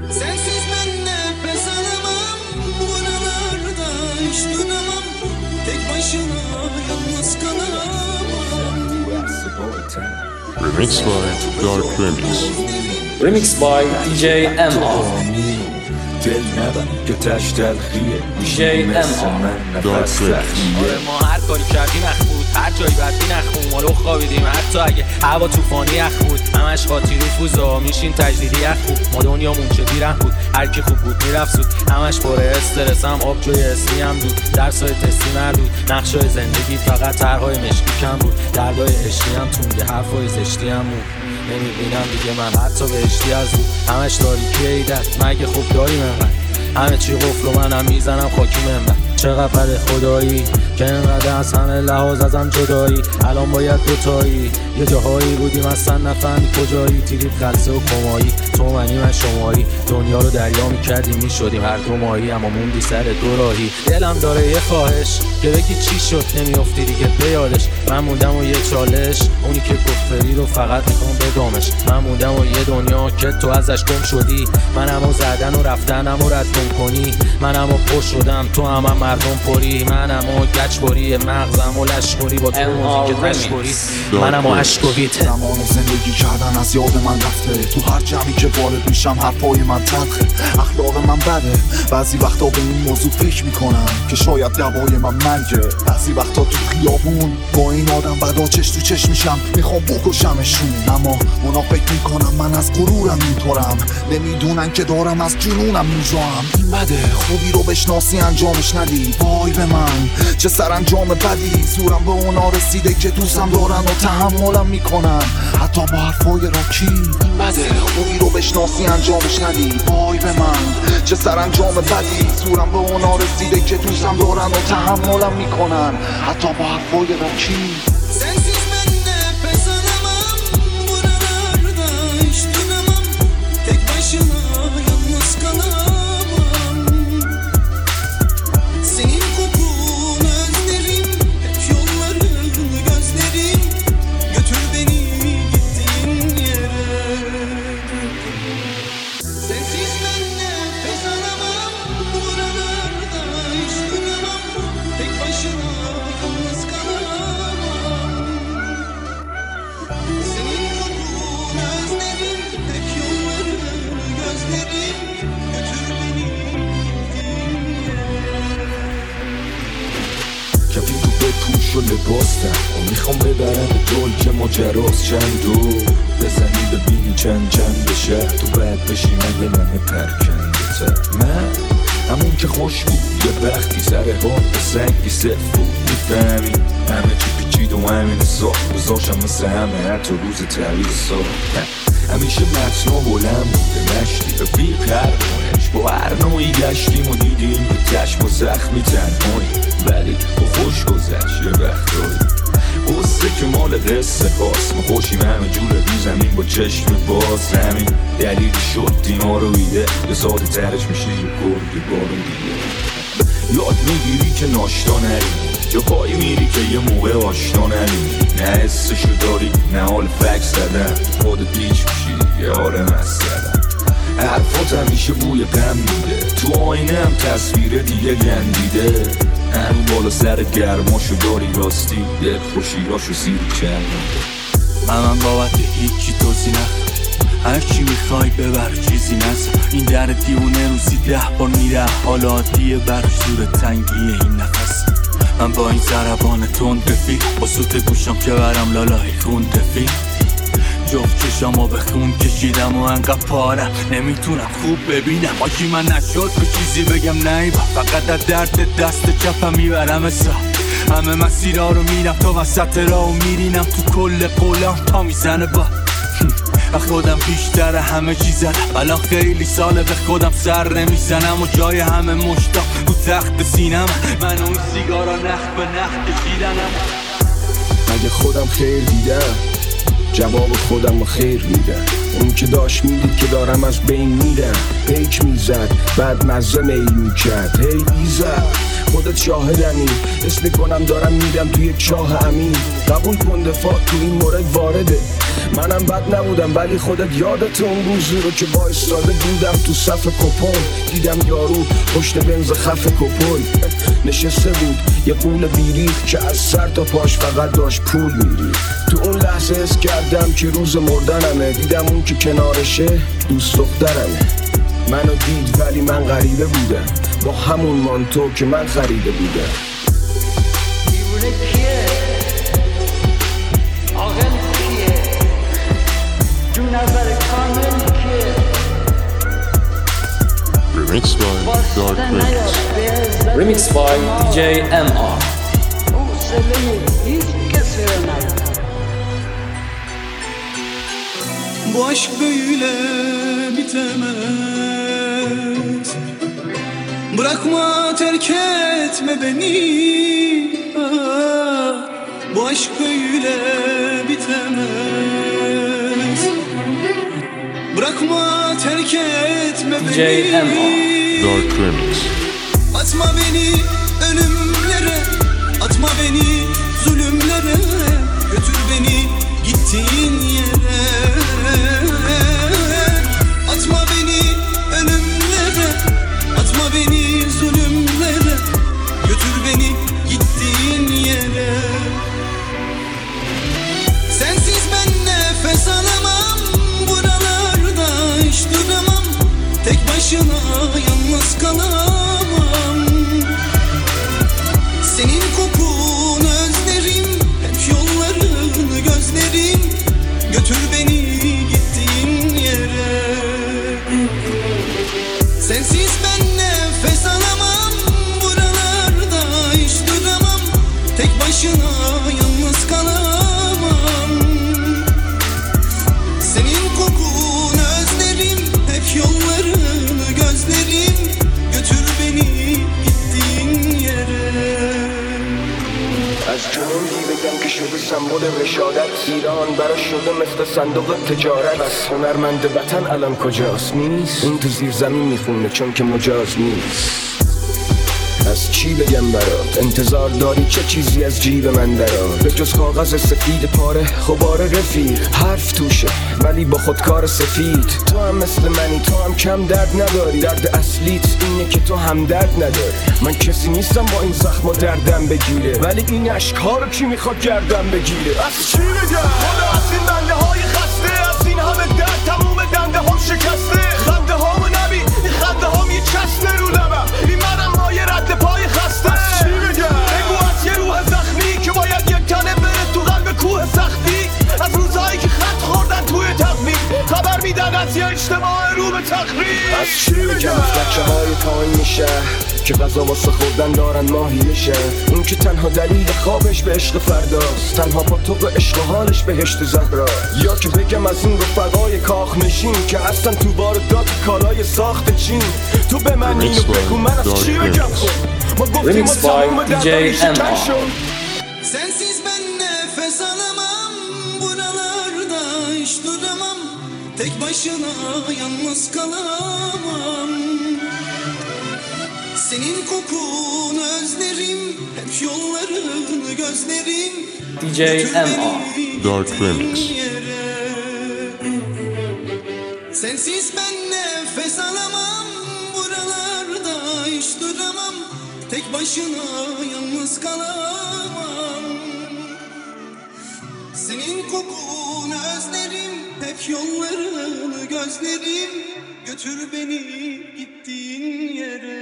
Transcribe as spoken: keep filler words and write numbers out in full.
Sensiz ben nefes alamam, bu aralarda hiç duramam, tek başına yalnız kalamam. Remix by Dark Remix. Remix by دی جی ام آر. دل نبن که تش تلخیه دی جی ام آر. نفس آره ما هر کاری کردیم اخ بود، هر جایی بدبین اخ بود، ما رو خوابیدیم حتی اگه هوا طوفانی اخ بود، همش خاطی رو فوزا میشین تجدیدی اخ بود، ما دنیامون چه بیره بود، هر کی خوب بود میرفت زود، همش پر استرس هم آب جوی اسمی هم دود، درسای تستی مردود، نقشای زندگی فقط طرحهای مشکی کم بود، دردای عشقی هم تونده، حرفای زشتی هم بود، نمیبینم دیگه من حتی بهشتی از بود، همش تاریکی ایدت مگه خوب داریم انقدر، همه چی قفل و منم میزنم خاکی منبر، چقدر بده خدایی که اینقدر از همه لحاظ ازم جدایی، الان باید دوتایی یه جاهایی بودیم اصلا نفهمی کجایی، تیریب خلصه و کمایی، تو منی من شمایی، دنیا رو دریا میکردیم میشدیم هر دو ماهی، اما موندی سر دو راهی، دلم داره یه خواهش که بگی چی شد نمیافتی دیگه بیادش، من موندم و یه چالش اونی که گفری رو فقط میخوام بدامش، من موندم و یه دنیا که تو ازش گم شدی، من همو زدن و رفتنم و رد کنی، من همو پشت شدم تو هم, هم مردم پری، من همو گچباری مغزم و لشکری با تو موزیک تشکری، من همو عشقویت. زمان زندگی کردن از یاد من رفته، تو هر جمعی که وارد میشم حرفای من تلخه، اخلاق من بده، بعضی وقتا به این موضوع فکر میکنم که شاید دوای من مرگه، بعضی وقتا تو خیابون با این آدم بدا چش تو چش میشم میخوام بکشمشون، اما اونا فکر میکنم من از غرورم اینطورم، نمیدونن که دارم از جنونم میجام، این بده خوبی رو بشناسی انجامش ندی، وای به من چه سرانجام بدی، زورم به اونا رسیده که دوستم دارن و تحملم میکنن حتی با حرفای راکی، این بده خوبی رو بشناسی انجامش ندی، وای به من چه سرانجام بدی، زورم به اونا رسیده که دوستم دارن و تحملم میکنن حتی با حرفای راکی. Sensiz ben nefes alamam, bu aralarda hiç duramam, tek başına yalnız kalamam. Senin kokun özlerim, hep yolların gözlerim, götür beni gittiğin yere. Sensiz ben nefes alamam, bu aralarda hiç duramam, tek başına yalnız kalamam. Senin kokun özlerim, hep yolların gözlerim, götür beni gittiğin yere. کفی تو بپوش و لباس ده و میخوام ببرم به دل که ماجراست چند دو بزنی ببینی چند چند بشه تو بعد بشی من یه نمه پرکنده تر، من همون که خوش بود یه وقتی سر حال به سنگی صف بود، میفهمی همه چی پیچید و همین ساخت بزاشم مثل همه حتی روز تعویض ساخت، همیشه متنا بلند بوده نشتی به بی پرمونش با هر نوعی گشتیم و دیدیم به چشم و زخمی تنهایی، ولی با خوش گذشت یه وقتایی قصه که مال قصه خواست، ما خوشیم همه جور رو زمین با چشم باز، همین دلیل شد دیما رو ایده یه ساده ترش میشه یه گرگ بارون دیگه، یاد میگیری که ناشتا نریم جا پایی میری که یه موقع آشنا نمیمی، نه حسشو داری نه حال فکس زدن، خودت پیچ میشی یه آره مست زدن، حرفات همیشه بوی غم میده، تو آینه هم تصویر دیگه گندیده، هنو بالا سر گرماشو داری راستی دل خوشیراشو سیری کرده، من من بابت هیچی توضیح نخواه، هرچی میخوای ببر چیزی نزا، این در دیونه روزی ده بار میره حالا عادیه بر زور تنگیه این نفس، من با این ضربان تند بفی با سوت گوشم که برم لالای خون تفی، جفت چشامو به خون کشیدم و انقدر پارم نمیتونم خوب ببینم، آجی من نشد به چیزی بگم نیبا، فقط از درد دست چپم میبرم حساب، همه مسیرها رو میرم تا وسط راه و میرینم تو کل قولم تا میزنه با خودم بیشتر همه چی زدم، الان خیلی ساله به خودم سر نمیزنم و جای همه مشتاق تو تخت سینم، من اون سیگارا نخ به نخ کشیدنم، مگه خودم خیر دیدم جواب خودم رو خیر میدم، اون که داشت میدید که دارم از بین میرم، پیک میزد بعد مزه میل میکرد، هی ایزد خودت شاهدمی، اسم کنم دارم میرم توی یک چاه امین، قبول کن دفاع تو این مورد وارده، منم بد نبودم ولی خودت یادت اون روزی رو که با ایستاده بودم تو صف کپون، دیدم یارو پشت بنز خف کپل نشسته بود یه قول بیریخ که از سر تا پاش فقط داشت پول میری. تو اون لحظه حس کردم که روز مردنمه، دیدم اون که کنارشه دوست دخترمه. منو دید ولی من غریبه بودم با همون مانتو که من خریده بودم. Remix by Dark Remix. Remix by دی جی ام آر. Bu aşk böyle bitemez. Bırakma, terk etme beni. Ah, bu aşk böyle bitemez. Bırakma, terk etme دی جی ام آر. beni. Dark Remix. Atma beni ölümlere, atma beni zulümlere, götür beni gittiğin yere. Atma beni ölümlere, atma beni zulümlere, götür beni gittiğin yere. Sensiz ben nefes alamam, buralarda hiç duramam, tek başına yalnız kalamam. Senin kokunu özlerim, hep yollarını gözlerim, götür beni gittiğin yere. Sensiz ben nefes alamam, buralarda hiç duramam, tek başına yalnız kalamam. Senin kokunu özlerim, hep yollarını gözlerim, götür beni gittiğin yere. از جنوبی بگم که شده سمبل رشادت، ایران برا شده مثل صندوق تجارت. بس هنرمند وطن الان کجاست؟ نیست، اون تو زیر زمین میخونه چون که مجاز نیست. از چی بگم برات؟ انتظار داری چه چیزی از جیب من درات؟ به جز کاغذ سفید پاره خبار رفیق، حرف توشه ولی با خودکار سفید. تو هم مثل منی، تو هم کم درد نداری، درد اصلیت اینه که تو هم درد نداری. من کسی نیستم با این زخم و دردم بگیره، ولی این عشق‌ها رو کی میخواد گردم بگیره؟ از چی بگم؟ خدا از این بنده های خسته، از این همه درد تموم دنده هم شکسته. خنده هامو نبین، این خنده هام یه چسبه رو لبم، این منم های رد پای خسته. از چی بگم؟ بگو از یه روح زخمی که باید یک تنه بره تو قلب کوه سختی، از روزهایی که خط خوردن توی تقویم، خبر میدن از یه اجتماع رو به تخریب. از چی بگم؟ بچه های پایین شهر که غذا واسه خوردن دارن ماهی میشه، اون که تنها دلیل خوابش به عشق فرداست، تنها با تو به عشق و حالش بهشت زهرا. یا که بگم از این رفقای کاخ نشین که هستن تو واردات کالای ساخت چین. تو به من اینو بگو من از چی بگم؟ خود ما گفتیم ما تموم دردم شکن شد. Sensiz ben nefes alamam, buralarda hiç duramam, tek başına yalnız kalamam. Senin kokunu özlerim, hep yollarını gözlerim, دی جی ام آر. Dark Remix. Sensiz ben nefes alamam, buralarda hiç duramam, tek başına yalnız kalamam. Senin kokunu özlerim, hep yollarını gözlerim, götür beni gittiğin yere.